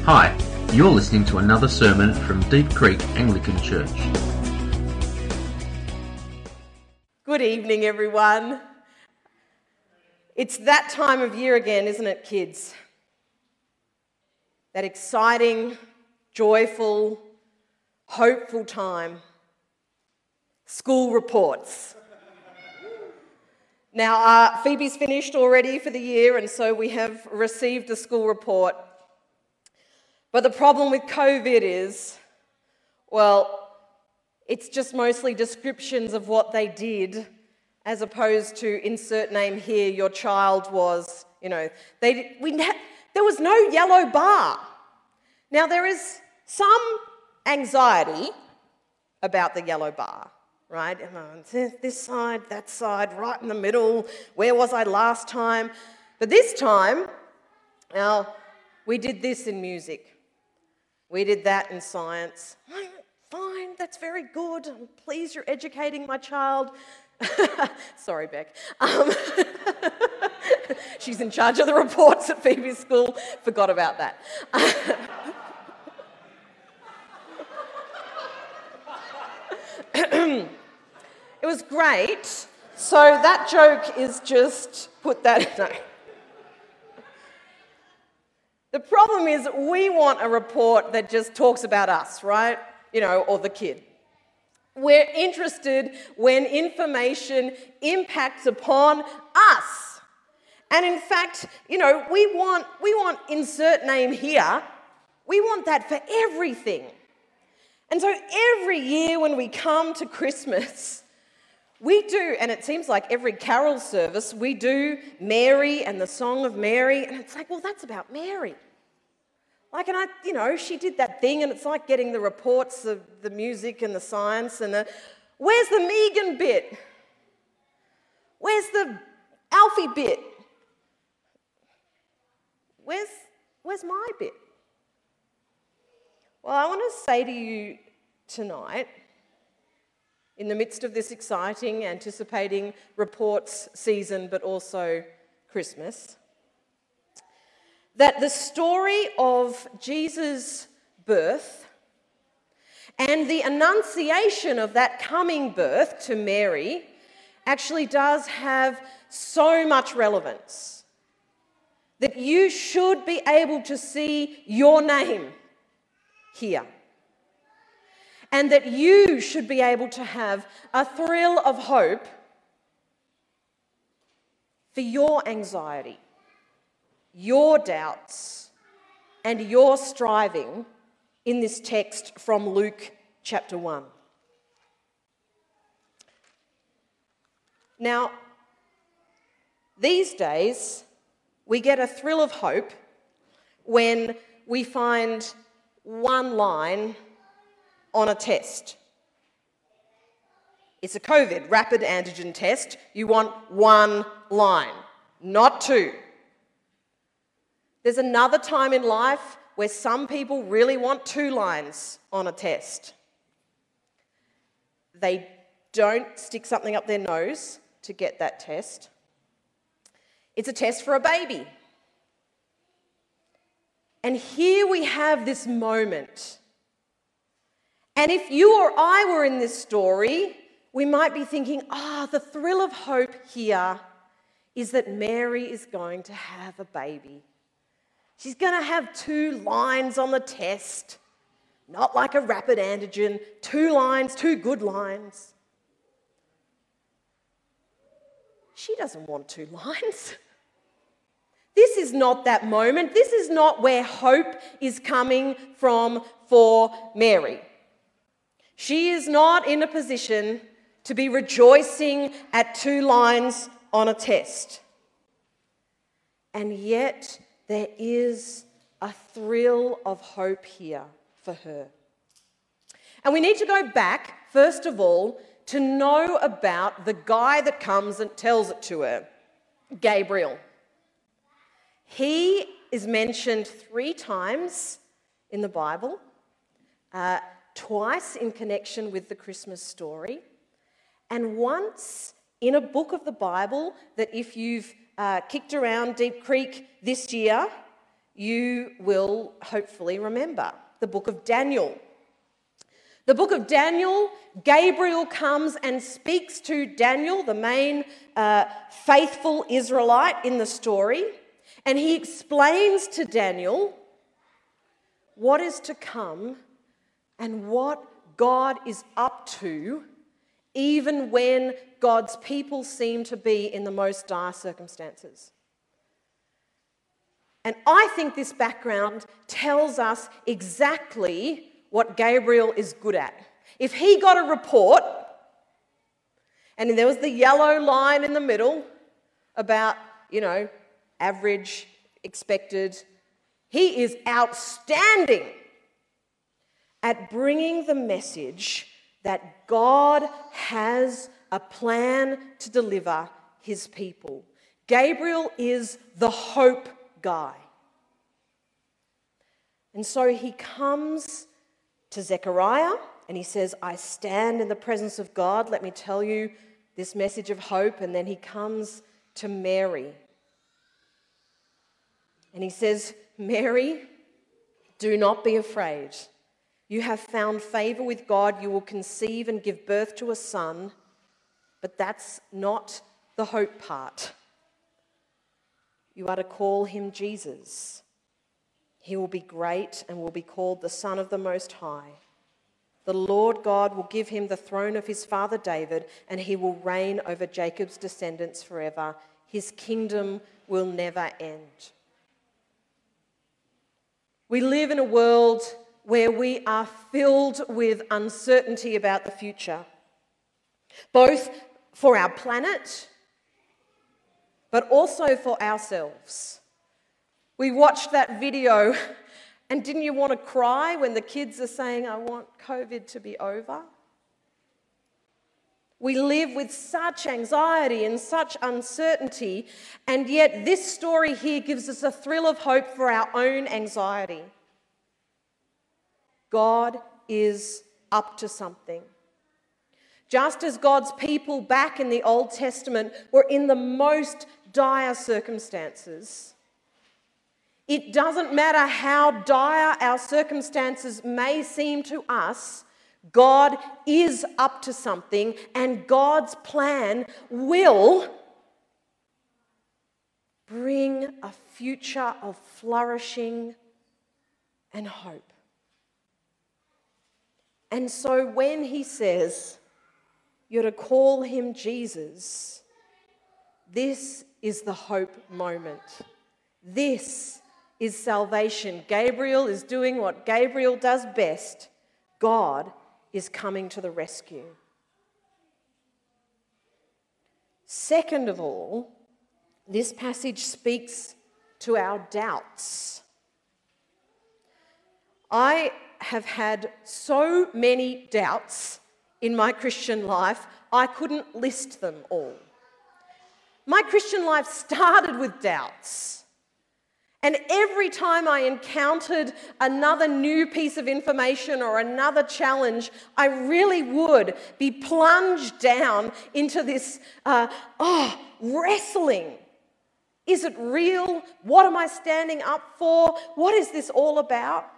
Hi, you're listening to another sermon from Deep Creek Anglican Church. Good evening, everyone. It's that time of year again, isn't it, kids? That exciting, joyful, hopeful time. School reports. Now, Phoebe's finished already for the year, and so we have received the school report. But the problem with COVID is, well, it's just mostly descriptions of what they did, as opposed to insert name here, your child was, there was no yellow bar. Now, there is some anxiety about the yellow bar, right? This side, that side, right in the middle, where was I last time? But this time, now, we did this in music. We did that in science. Fine, that's very good. I'm pleased you're educating my child. Sorry, Beck. She's in charge of the reports at Phoebe's school. Forgot about that. It was great. So that joke is just put that... No. The problem is we want a report that just talks about us, right? Or the kid. We're interested when information impacts upon us. And in fact, we want insert name here. We want that for everything. And so every year when we come to Christmas, we do, and it seems like every carol service, we do Mary and the Song of Mary, and it's like, well, that's about Mary. She did that thing, and it's like getting the reports of the music and the science, and where's the Megan bit? Where's the Alfie bit? Where's my bit? Well, I want to say to you tonight, in the midst of this exciting, anticipating reports season, but also Christmas, that the story of Jesus' birth and the annunciation of that coming birth to Mary actually does have so much relevance that you should be able to see your name here. And that you should be able to have a thrill of hope for your anxiety, your doubts, and your striving in this text from Luke chapter 1. Now, these days, we get a thrill of hope when we find one line on a test. It's a COVID rapid antigen test. You want one line, not two. There's another time in life where some people really want two lines on a test. They don't stick something up their nose to get that test. It's a test for a baby. And here we have this moment. And if you or I were in this story, we might be thinking, the thrill of hope here is that Mary is going to have a baby. She's going to have two lines on the test, not like a rapid antigen, two lines, two good lines. She doesn't want two lines. This is not that moment. This is not where hope is coming from for Mary. She is not in a position to be rejoicing at two lines on a test. And yet, there is a thrill of hope here for her. And we need to go back, first of all, to know about the guy that comes and tells it to her, Gabriel. He is mentioned 3 times in the Bible, twice in connection with the Christmas story, and once in a book of the Bible that if you've kicked around Deep Creek this year, you will hopefully remember the book of Daniel. The book of Daniel, Gabriel comes and speaks to Daniel, the main faithful Israelite in the story, and he explains to Daniel what is to come and what God is up to, even when God's people seem to be in the most dire circumstances. And I think this background tells us exactly what Gabriel is good at. If he got a report, and there was the yellow line in the middle about, average, expected, he is outstanding at bringing the message that God has a plan to deliver his people. Gabriel is the hope guy. And so he comes to Zechariah and he says, I stand in the presence of God. Let me tell you this message of hope. And then he comes to Mary. And he says, Mary, do not be afraid. You have found favor with God. You will conceive and give birth to a son. But that's not the hope part. You are to call him Jesus. He will be great and will be called the Son of the Most High. The Lord God will give him the throne of his father David, and he will reign over Jacob's descendants forever. His kingdom will never end. We live in a world where we are filled with uncertainty about the future, both for our planet, but also for ourselves. We watched that video, and didn't you want to cry when the kids are saying, I want COVID to be over? We live with such anxiety and such uncertainty, and yet this story here gives us a thrill of hope for our own anxiety. God is up to something. Just as God's people back in the Old Testament were in the most dire circumstances, it doesn't matter how dire our circumstances may seem to us, God is up to something, and God's plan will bring a future of flourishing and hope. And so when he says, you're to call him Jesus, this is the hope moment. This is salvation. Gabriel is doing what Gabriel does best. God is coming to the rescue. Second of all, this passage speaks to our doubts. I have had so many doubts in my Christian life, I couldn't list them all. My Christian life started with doubts. And every time I encountered another new piece of information or another challenge, I really would be plunged down into this wrestling. Is it real? What am I standing up for? What is this all about?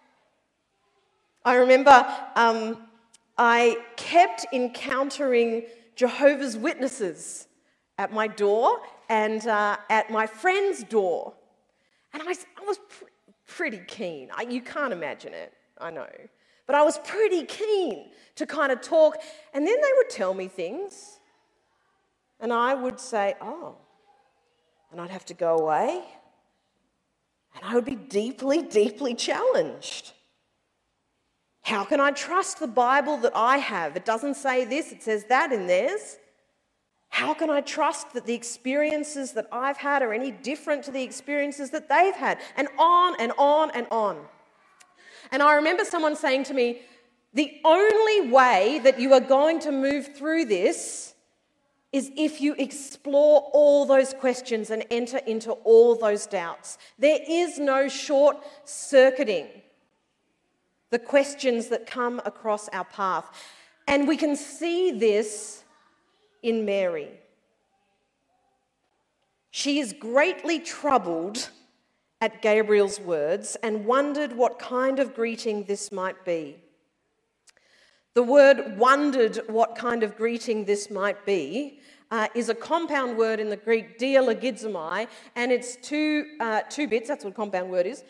I remember I kept encountering Jehovah's Witnesses at my door and at my friend's door. And I was pretty keen. You can't imagine it, I know. But I was pretty keen to kind of talk. And then they would tell me things. And I would say, oh. And I'd have to go away. And I would be deeply, deeply challenged. How can I trust the Bible that I have? It doesn't say this, it says that in theirs. How can I trust that the experiences that I've had are any different to the experiences that they've had? And on and on and on. And I remember someone saying to me, the only way that you are going to move through this is if you explore all those questions and enter into all those doubts. There is no short-circuiting the questions that come across our path. And we can see this in Mary. She is greatly troubled at Gabriel's words and wondered what kind of greeting this might be. The word wondered what kind of greeting this might be is a compound word in the Greek, dialogizomai, and it's two bits, that's what a compound word is.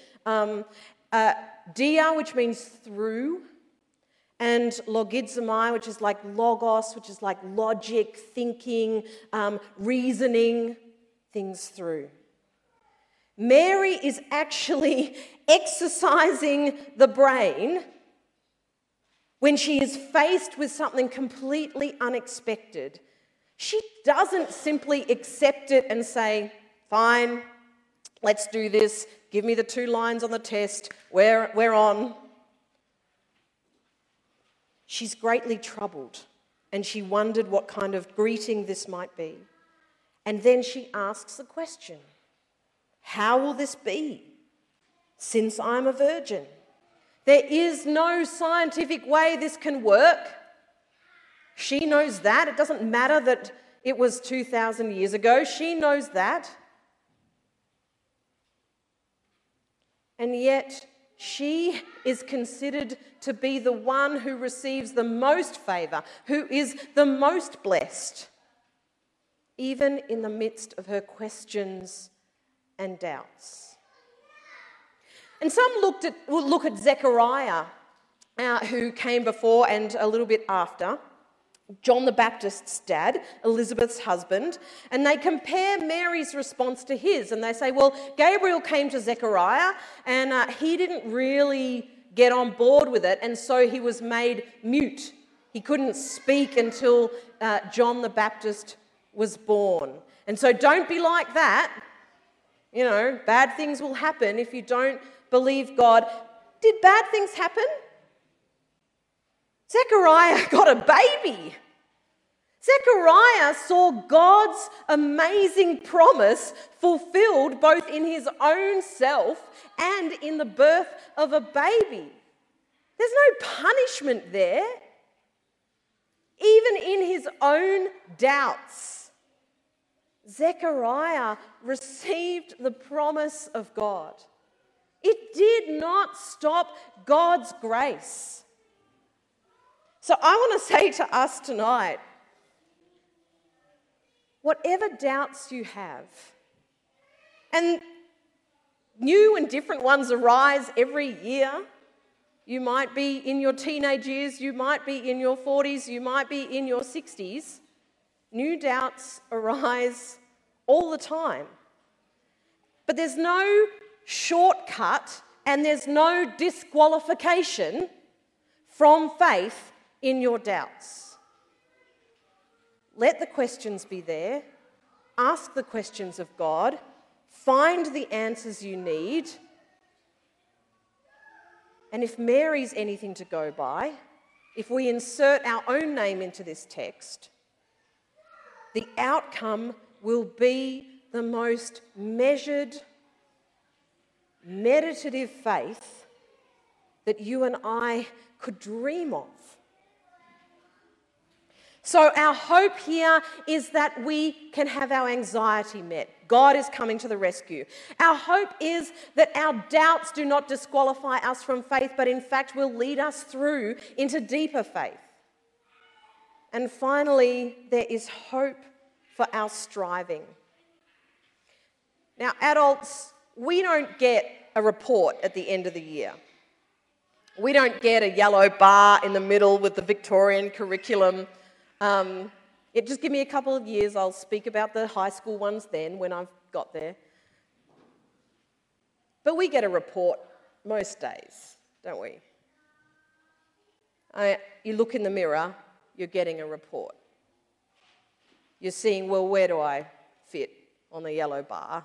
Dia, which means through, and logizomai, which is like logos, which is like logic, thinking, reasoning things through. Mary is actually exercising the brain when she is faced with something completely unexpected. She doesn't simply accept it and say, fine, let's do this, give me the 2 lines on the test, we're on. She's greatly troubled, and she wondered what kind of greeting this might be. And then she asks the question, how will this be, since I'm a virgin? There is no scientific way this can work. She knows that. It doesn't matter that it was 2,000 years ago. She knows that. And yet, she is considered to be the one who receives the most favour, who is the most blessed, even in the midst of her questions and doubts. And some look at Zechariah, who came before and a little bit after, John the Baptist's dad, Elizabeth's husband, and they compare Mary's response to his, and they say, well, Gabriel came to Zechariah and he didn't really get on board with it, and so he was made mute. He couldn't speak until John the Baptist was born. And so don't be like that. You know, bad things will happen if you don't believe God. Did bad things happen? Zechariah got a baby. Zechariah saw God's amazing promise fulfilled both in his own self and in the birth of a baby. There's no punishment there. Even in his own doubts, Zechariah received the promise of God. It did not stop God's grace. So I want to say to us tonight, whatever doubts you have, and new and different ones arise every year. You might be in your teenage years, you might be in your 40s, you might be in your 60s. New doubts arise all the time. But there's no shortcut and there's no disqualification from faith in your doubts. Let the questions be there. Ask the questions of God. Find the answers you need. And if Mary's anything to go by, if we insert our own name into this text, the outcome will be the most measured, meditative faith that you and I could dream of. So our hope here is that we can have our anxiety met. God is coming to the rescue. Our hope is that our doubts do not disqualify us from faith, but in fact will lead us through into deeper faith. And finally, there is hope for our striving. Now, adults, we don't get a report at the end of the year. We don't get a yellow bar in the middle with the Victorian curriculum. Just give me a couple of years, I'll speak about the high school ones then when I've got there. But we get a report most days, don't we? You look in the mirror, you're getting a report. You're seeing, well, where do I fit on the yellow bar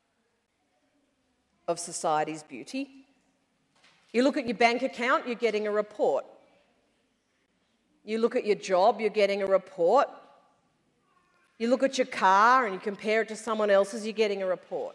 of society's beauty? You look at your bank account, you're getting a report. You look at your job, you're getting a report. You look at your car and you compare it to someone else's, you're getting a report.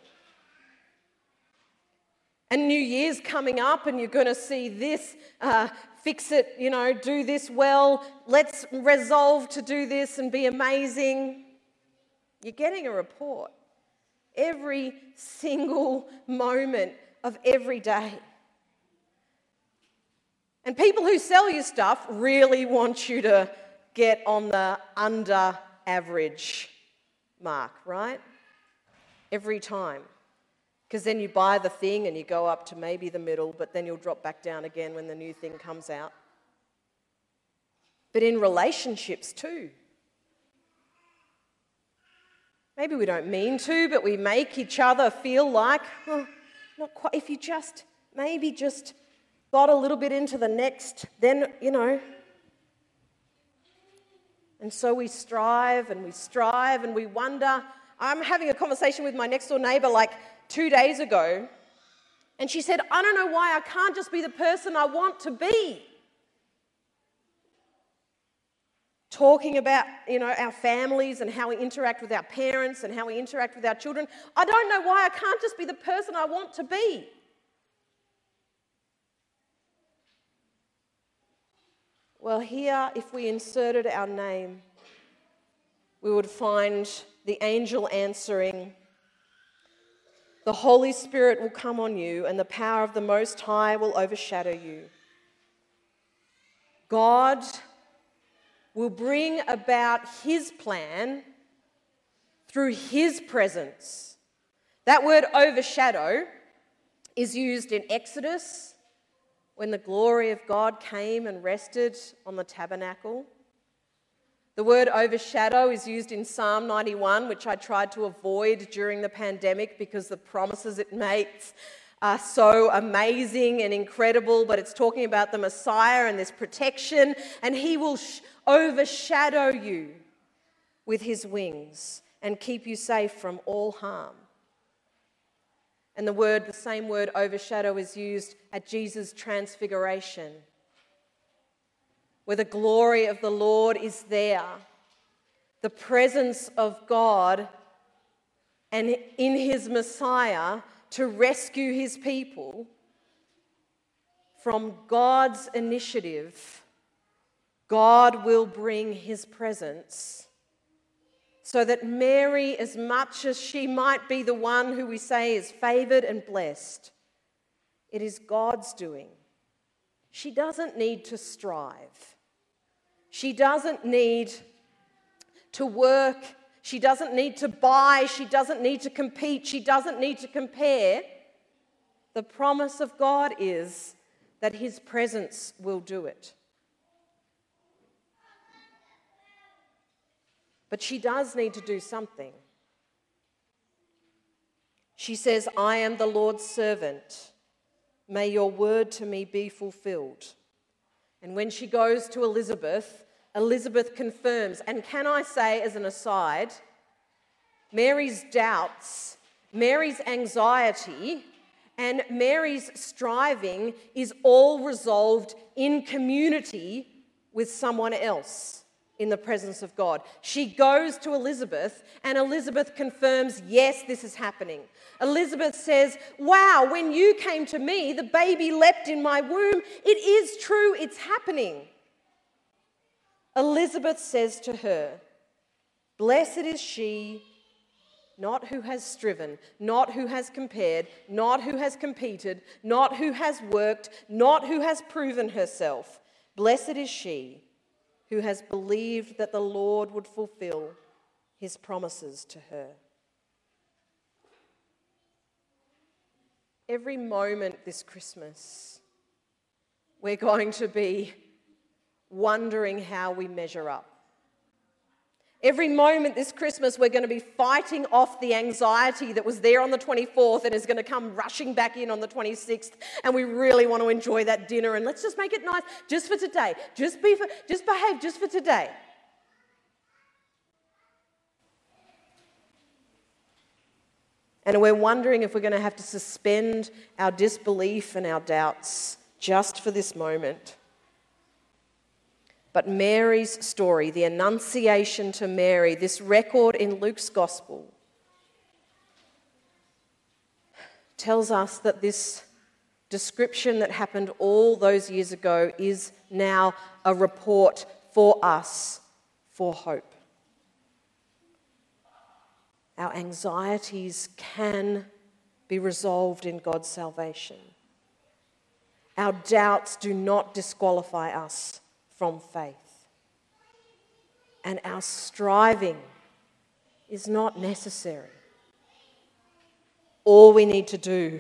And New Year's coming up and you're going to see this, fix it, do this well, let's resolve to do this and be amazing. You're getting a report. every single moment of every day. And people who sell you stuff really want you to get on the under average mark, right? Every time. Because then you buy the thing and you go up to maybe the middle, but then you'll drop back down again when the new thing comes out. But in relationships too. Maybe we don't mean to, but we make each other feel like, not quite, if you just, maybe just got a little bit into the next, then, And so we strive and we wonder. I'm having a conversation with my next door neighbour like 2 days ago, and she said, I don't know why I can't just be the person I want to be. Talking about, our families and how we interact with our parents and how we interact with our children. I don't know why I can't just be the person I want to be. Well, here, if we inserted our name, we would find the angel answering, "The Holy Spirit will come on you, and the power of the Most High will overshadow you." God will bring about his plan through his presence. That word overshadow is used in Exodus, when the glory of God came and rested on the tabernacle. The word overshadow is used in Psalm 91, which I tried to avoid during the pandemic because the promises it makes are so amazing and incredible, but it's talking about the Messiah and this protection, and he will overshadow you with his wings and keep you safe from all harm. And the same word overshadow is used at Jesus' transfiguration, where the glory of the Lord is there, the presence of God and in his Messiah to rescue his people from God's initiative. God will bring his presence so that Mary, as much as she might be the one who we say is favoured and blessed, it is God's doing. She doesn't need to strive. She doesn't need to work. She doesn't need to buy. She doesn't need to compete. She doesn't need to compare. The promise of God is that his presence will do it. But she does need to do something. She says, "I am the Lord's servant. May your word to me be fulfilled." And when she goes to Elizabeth, Elizabeth confirms. And can I say, as an aside, Mary's doubts, Mary's anxiety, and Mary's striving is all resolved in community with someone else in the presence of God. She goes to Elizabeth, and Elizabeth confirms, yes, this is happening. Elizabeth says, wow, when you came to me, the baby leapt in my womb. It is true, it's happening. Elizabeth says to her, blessed is she, not who has striven, not who has compared, not who has competed, not who has worked, not who has proven herself. Blessed is she who has believed that the Lord would fulfill his promises to her. Every moment this Christmas, we're going to be wondering how we measure up. Every moment this Christmas, we're going to be fighting off the anxiety that was there on the 24th and is going to come rushing back in on the 26th. And we really want to enjoy that dinner. And let's just make it nice just for today. Just behave just for today. And we're wondering if we're going to have to suspend our disbelief and our doubts just for this moment. But Mary's story, the Annunciation to Mary, this record in Luke's Gospel, tells us that this description that happened all those years ago is now a report for us for hope. our anxieties can be resolved in God's salvation. Our doubts do not disqualify us from faith. And our striving is not necessary. All we need to do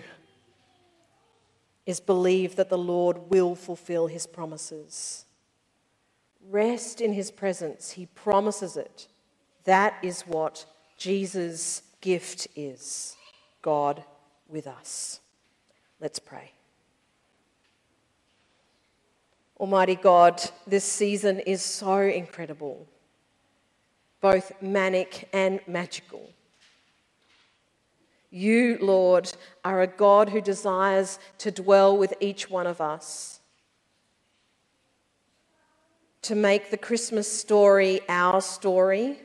is believe that the Lord will fulfill his promises. Rest in his presence. He promises it. That is what Jesus' gift is. God with us. Let's pray. Almighty God, this season is so incredible, both manic and magical. You, Lord, are a God who desires to dwell with each one of us, to make the Christmas story our story,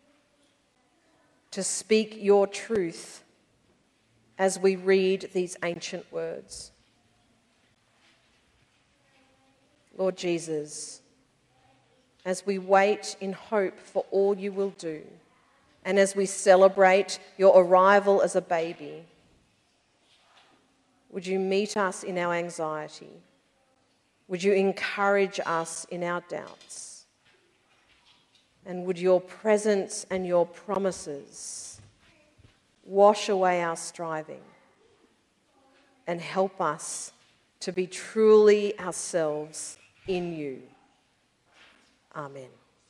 to speak your truth as we read these ancient words. Lord Jesus, as we wait in hope for all you will do, and as we celebrate your arrival as a baby, would you meet us in our anxiety? Would you encourage us in our doubts? And would your presence and your promises wash away our striving and help us to be truly ourselves in you. Amen.